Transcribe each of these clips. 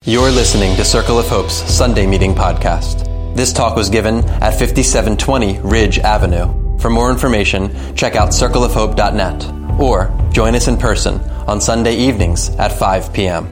You're listening to Circle of Hope's Sunday Meeting Podcast. This talk was given at 5720 Ridge Avenue. For more information, check out circleofhope.net or join us in person on Sunday evenings at 5 p.m.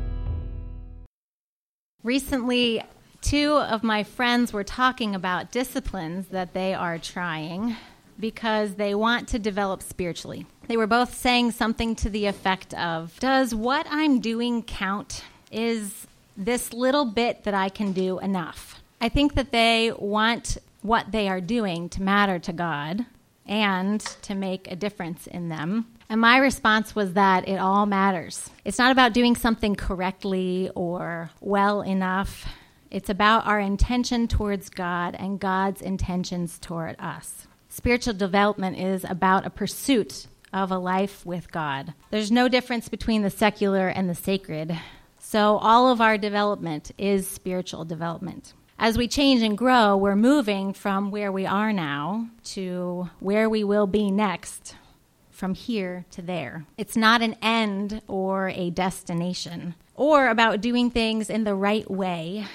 Recently, two of my friends were talking about disciplines that they are trying because they want to develop spiritually. They were both saying something to the effect of, does what I'm doing count? Is this little bit that I can do enough? I think that they want what they are doing to matter to God and to make a difference in them. And my response was that it all matters. It's not about doing something correctly or well enough. It's about our intention towards God and God's intentions toward us. Spiritual development is about a pursuit of a life with God. There's no difference between the secular and the sacred. So all of our development is spiritual development. As we change and grow, we're moving from where we are now to where we will be next, from here to there. It's not an end or a destination, or about doing things in the right way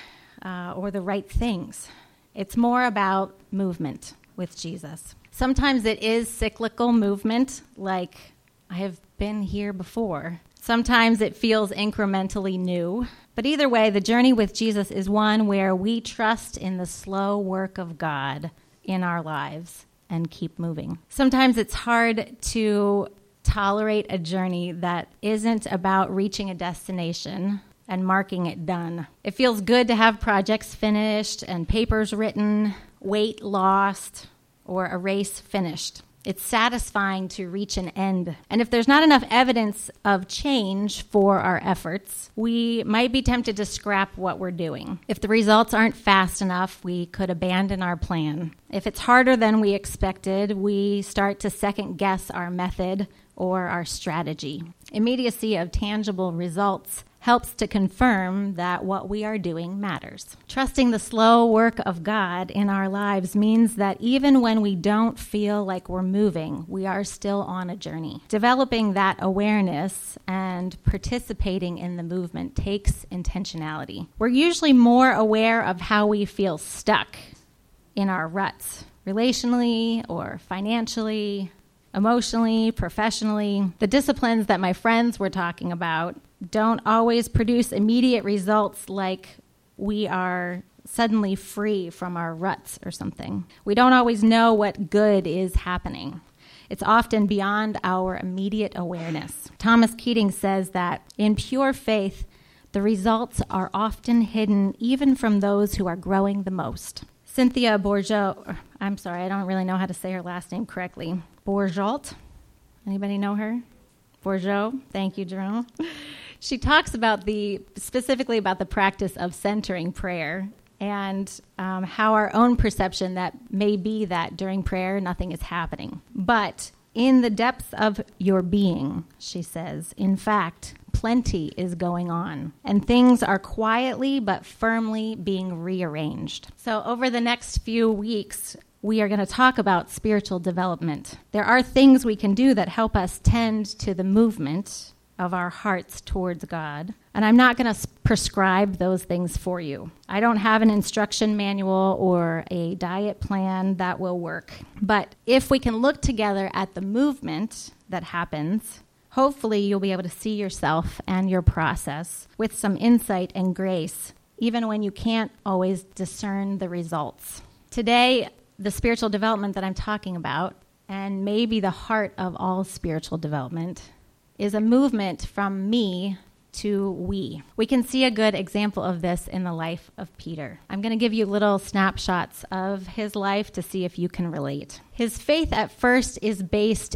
or the right things. It's more about movement with Jesus. Sometimes it is cyclical movement, like I have been here before. Sometimes it feels incrementally new. But either way, the journey with Jesus is one where we trust in the slow work of God in our lives and keep moving. Sometimes it's hard to tolerate a journey that isn't about reaching a destination and marking it done. It feels good to have projects finished and papers written, weight lost, or a race finished. It's satisfying to reach an end. And if there's not enough evidence of change for our efforts, we might be tempted to scrap what we're doing. If the results aren't fast enough, we could abandon our plan. If it's harder than we expected, we start to second guess our method or our strategy. Immediacy of tangible results helps to confirm that what we are doing matters. Trusting the slow work of God in our lives means that even when we don't feel like we're moving, we are still on a journey. Developing that awareness and participating in the movement takes intentionality. We're usually more aware of how we feel stuck in our ruts, relationally or financially, emotionally, professionally. The disciplines that my friends were talking about don't always produce immediate results, like we are suddenly free from our ruts or something. We don't always know what good is happening. It's often beyond our immediate awareness. Thomas Keating says that in pure faith, the results are often hidden even from those who are growing the most. Cynthia Bourgeault, I'm sorry, I don't really know how to say her last name correctly. Bourgeault? Anybody know her? Bourgeault? Thank you, Jerome. She talks about specifically about the practice of centering prayer and how our own perception that may be that during prayer nothing is happening. But in the depths of your being, she says, in fact, plenty is going on, and things are quietly but firmly being rearranged. So over the next few weeks, we are going to talk about spiritual development. There are things we can do that help us tend to the movement of our hearts towards God. And I'm not going to prescribe those things for you. I don't have an instruction manual or a diet plan that will work. But if we can look together at the movement that happens, hopefully you'll be able to see yourself and your process with some insight and grace, even when you can't always discern the results. Today, the spiritual development that I'm talking about, and maybe the heart of all spiritual development, is a movement from me to we. We can see a good example of this in the life of Peter. I'm going to give you little snapshots of his life to see if you can relate. His faith at first is based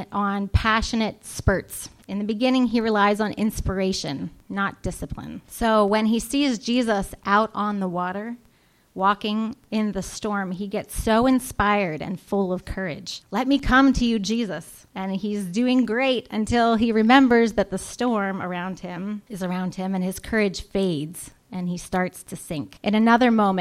on passionate spurts. In the beginning, he relies on inspiration, not discipline. So when he sees Jesus out on the water, walking in the storm, he gets so inspired and full of courage. Let me come to you, Jesus. And he's doing great until he remembers that the storm is around him, and his courage fades and he starts to sink. In another moment,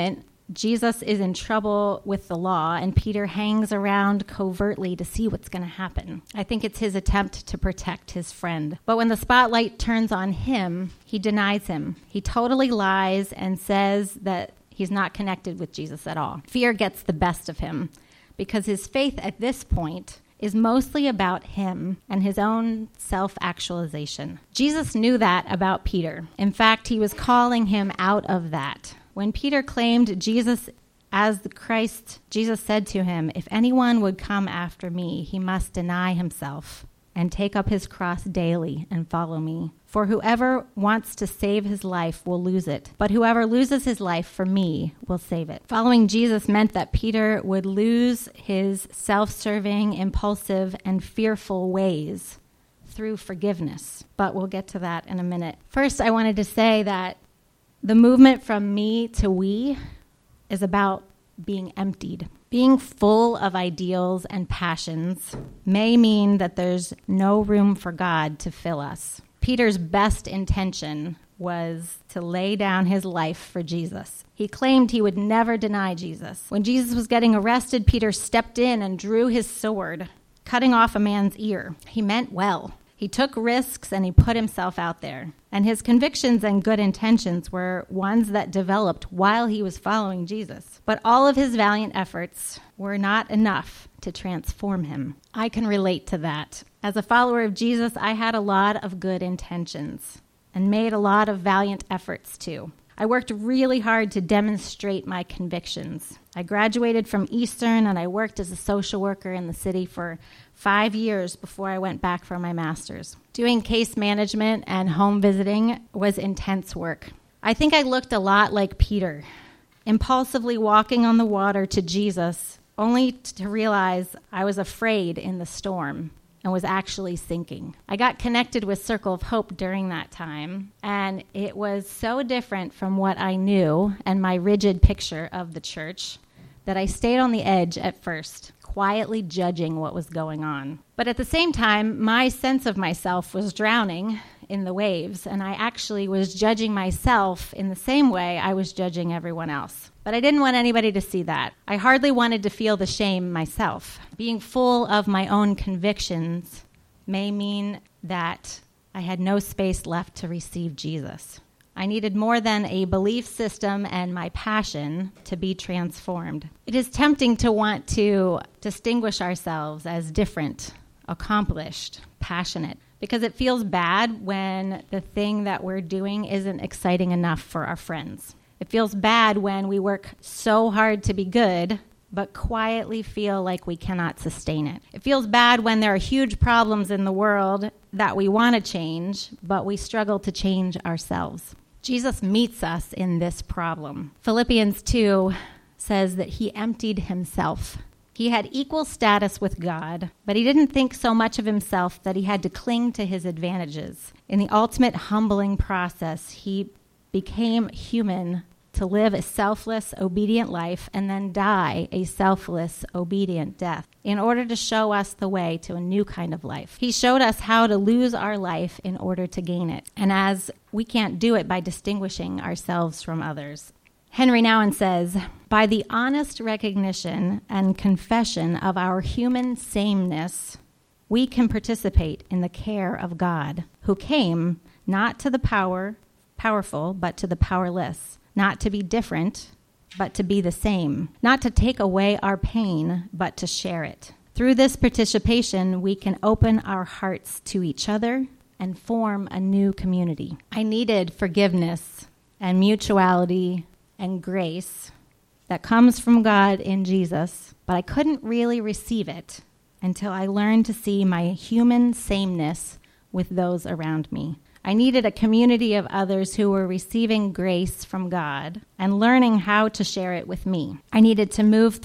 Jesus is in trouble with the law, and Peter hangs around covertly to see what's going to happen. I think it's his attempt to protect his friend. But when the spotlight turns on him, he denies him. He totally lies and says that he's not connected with Jesus at all. Fear gets the best of him because his faith at this point is mostly about him and his own self-actualization. Jesus knew that about Peter. In fact, he was calling him out of that. When Peter claimed Jesus as the Christ, Jesus said to him, "If anyone would come after me, he must deny himself and take up his cross daily and follow me. For whoever wants to save his life will lose it, but whoever loses his life for me will save it." Following Jesus meant that Peter would lose his self-serving, impulsive, and fearful ways through forgiveness. But we'll get to that in a minute. First, I wanted to say that the movement from me to we is about being emptied. Being full of ideals and passions may mean that there's no room for God to fill us. Peter's best intention was to lay down his life for Jesus. He claimed he would never deny Jesus. When Jesus was getting arrested, Peter stepped in and drew his sword, cutting off a man's ear. He meant well. He took risks and he put himself out there. And his convictions and good intentions were ones that developed while he was following Jesus. But all of his valiant efforts were not enough to transform him. I can relate to that. As a follower of Jesus, I had a lot of good intentions and made a lot of valiant efforts too. I worked really hard to demonstrate my convictions. I graduated from Eastern and I worked as a social worker in the city for 5 years before I went back for my master's. Doing case management and home visiting was intense work. I think I looked a lot like Peter, impulsively walking on the water to Jesus, only to realize I was afraid in the storm and was actually sinking. I got connected with Circle of Hope during that time, and it was so different from what I knew and my rigid picture of the church that I stayed on the edge at first, quietly judging what was going on. But at the same time, my sense of myself was drowning in the waves, and I actually was judging myself in the same way I was judging everyone else. But I didn't want anybody to see that. I hardly wanted to feel the shame myself. Being full of my own convictions may mean that I had no space left to receive Jesus. I needed more than a belief system and my passion to be transformed. It is tempting to want to distinguish ourselves as different, accomplished, passionate, because it feels bad when the thing that we're doing isn't exciting enough for our friends. It feels bad when we work so hard to be good, but quietly feel like we cannot sustain it. It feels bad when there are huge problems in the world that we want to change, but we struggle to change ourselves. Jesus meets us in this problem. Philippians 2 says that he emptied himself. He had equal status with God, but he didn't think so much of himself that he had to cling to his advantages. In the ultimate humbling process, he became human to live a selfless, obedient life and then die a selfless, obedient death in order to show us the way to a new kind of life. He showed us how to lose our life in order to gain it. And as we can't do it by distinguishing ourselves from others. Henry Nouwen says, by the honest recognition and confession of our human sameness, we can participate in the care of God, who came not to the powerful, but to the powerless, not to be different, but to be the same, not to take away our pain, but to share it. Through this participation, we can open our hearts to each other and form a new community. I needed forgiveness and mutuality and grace that comes from God in Jesus, but I couldn't really receive it until I learned to see my human sameness with those around me. I needed a community of others who were receiving grace from God and learning how to share it with me. I needed to move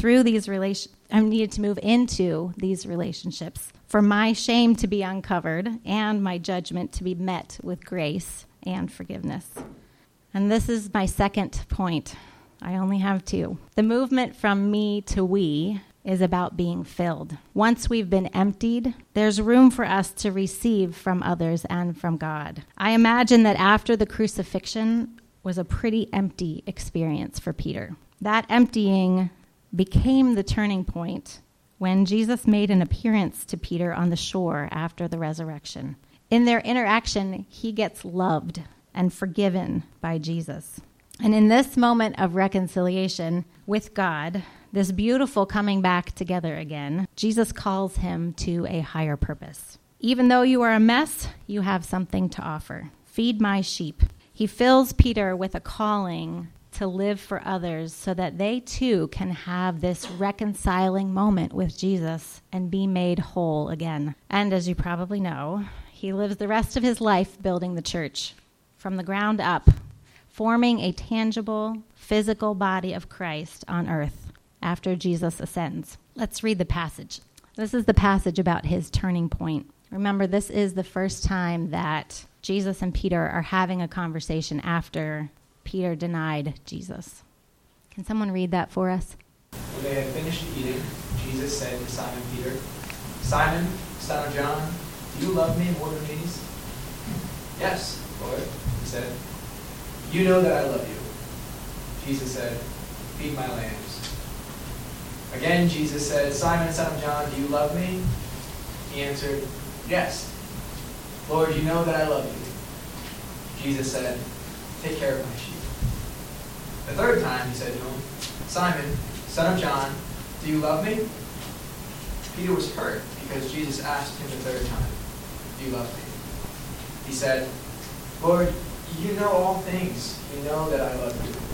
into these relationships for my shame to be uncovered and my judgment to be met with grace and forgiveness. And this is my second point. I only have two. The movement from me to we is about being filled. Once we've been emptied, there's room for us to receive from others and from God. I imagine that after the crucifixion, was a pretty empty experience for Peter. That emptying became the turning point when Jesus made an appearance to Peter on the shore after the resurrection. In their interaction, he gets loved and forgiven by Jesus. And in this moment of reconciliation with God, this beautiful coming back together again, Jesus calls him to a higher purpose. Even though you are a mess, you have something to offer. Feed my sheep. He fills Peter with a calling to live for others so that they too can have this reconciling moment with Jesus and be made whole again. And as you probably know, he lives the rest of his life building the church from the ground up, forming a tangible, physical body of Christ on earth after Jesus ascends. Let's read the passage. This is the passage about his turning point. Remember, this is the first time that Jesus and Peter are having a conversation after Peter denied Jesus. Can someone read that for us? When they had finished eating, Jesus said to Simon Peter, "Simon, son of John, do you love me more than these?" "Yes, Lord," he said. "You know that I love you." Jesus said, "Feed my lambs." Again, Jesus said, "Simon, son of John, do you love me?" He answered, "Yes, Lord, you know that I love you." Jesus said, "Take care of my sheep." The third time he said to him, "Simon, son of John, do you love me?" Peter was hurt because Jesus asked him the third time, "Do you love me?" He said, "Lord, you know all things. You know that I love you."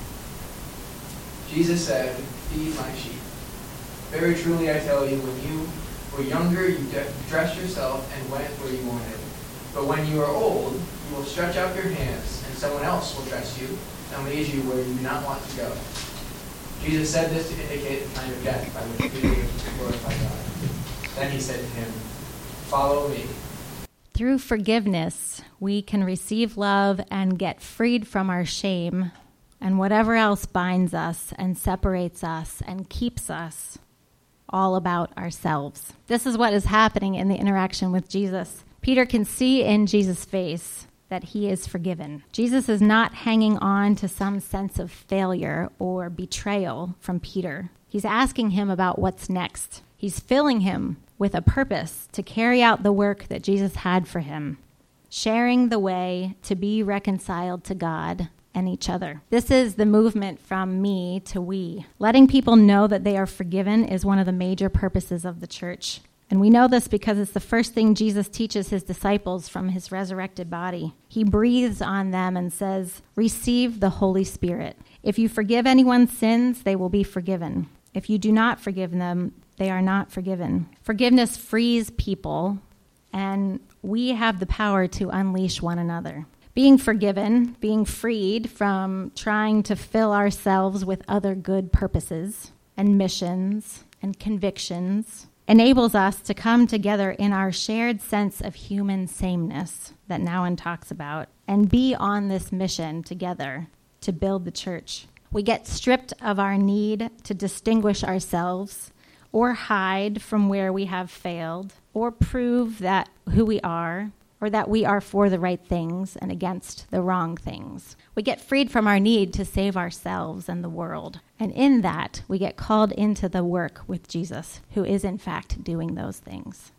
Jesus said, "Feed my sheep. Very truly I tell you, when you were younger, you dressed yourself and went where you wanted. But when you are old, you will stretch out your hands, and someone else will dress you and lead you where you do not want to go." Jesus said this to indicate the kind of death by which Peter would glorify God. Then he said to him, "Follow me." Through forgiveness, we can receive love and get freed from our shame and whatever else binds us and separates us and keeps us all about ourselves. This is what is happening in the interaction with Jesus. Peter can see in Jesus' face that he is forgiven. Jesus is not hanging on to some sense of failure or betrayal from Peter. He's asking him about what's next. He's filling him with a purpose to carry out the work that Jesus had for him, sharing the way to be reconciled to God and each other. This is the movement from me to we. Letting people know that they are forgiven is one of the major purposes of the church. And we know this because it's the first thing Jesus teaches his disciples from his resurrected body. He breathes on them and says, "Receive the Holy Spirit. If you forgive anyone's sins, they will be forgiven. If you do not forgive them, they are not forgiven." Forgiveness frees people, and we have the power to unleash one another. Being forgiven, being freed from trying to fill ourselves with other good purposes and missions and convictions, enables us to come together in our shared sense of human sameness that Nouwen talks about and be on this mission together to build the church. We get stripped of our need to distinguish ourselves or hide from where we have failed or prove that who we are or that we are for the right things and against the wrong things. We get freed from our need to save ourselves and the world. And in that, we get called into the work with Jesus, who is in fact doing those things.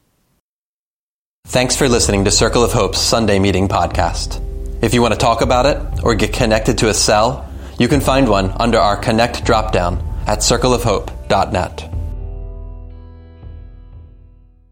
Thanks for listening to Circle of Hope's Sunday Meeting podcast. If you want to talk about it or get connected to a cell, you can find one under our Connect dropdown at circleofhope.net.